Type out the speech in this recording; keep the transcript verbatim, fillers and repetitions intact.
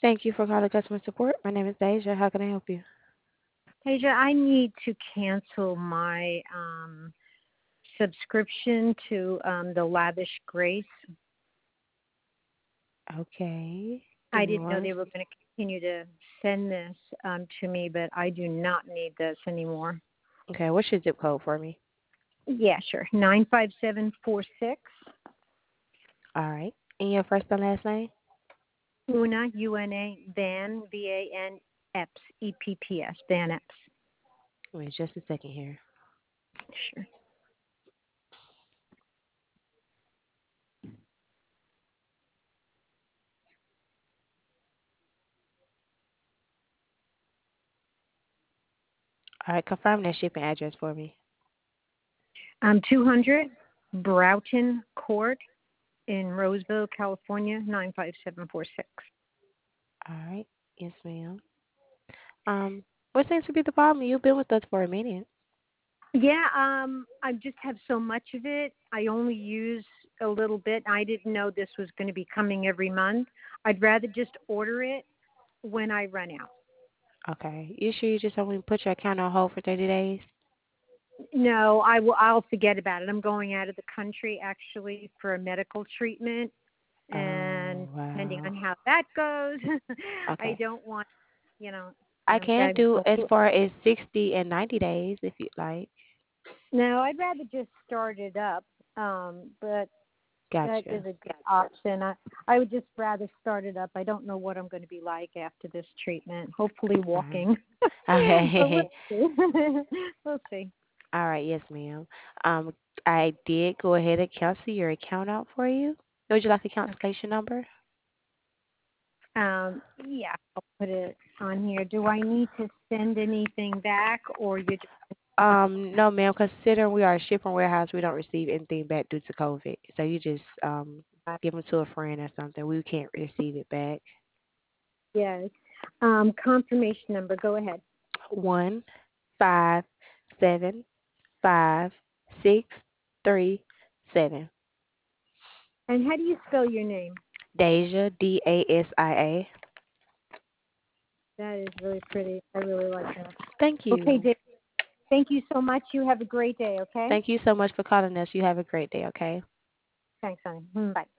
Thank you for calling customer support. My name is Deja. How can I help you? Tasia, I need to cancel my um, subscription to um, the Lavish Grace. Okay. Give I me didn't know one. they were going to continue to send this um, to me, but I do not need this anymore. Okay, what's your zip code for me? Yeah, sure. nine five seven four six. All right. And your first and last name? Una, U N A, Van, V A N, Epps, E P P S, Van Epps. Wait just a second here. Sure. All right, confirm that shipping address for me. Um, two hundred Broughton Court in Roseville, California, nine five seven four six. All right. Yes, ma'am. Um, what seems to be the problem? You've been with us for a minute. Yeah, um, I just have so much of it. I only use a little bit. I didn't know this was going to be coming every month. I'd rather just order it when I run out. Okay. You sure you just only put your account on hold for thirty days? No, I will. I'll forget about it. I'm going out of the country actually for a medical treatment, and Oh, depending wow. on how that goes, I Okay. don't want, you know, I uh, can I, do as far as sixty and ninety days if you'd like. no, I'd rather just start it up. Um, but that is Gotcha. a good option. I, I would just rather start it up. I don't know what I'm going to be like after this treatment. Hopefully All right. walking. But we'll Okay. see. We'll see. All right. Yes, ma'am. Um, I did go ahead and cancel your account out for you. Would you like a Okay. cancellation number? Um, yeah, I'll put it on here. Do I need to send anything back or you just Um, no, ma'am. Considering we are a shipping warehouse, we don't receive anything back due to COVID. So you just um give them to a friend or something. We can't receive it back. yes. Um, confirmation number. Go ahead. One five seven five six three seven. And how do you spell your name? Deja D A S I A. That is really pretty. I really like that. Thank Okay, you. Dave. Thank you so much. You have a great day, okay? Thank you so much for calling us. You have a great day. Okay. Thanks, honey. Mm, bye.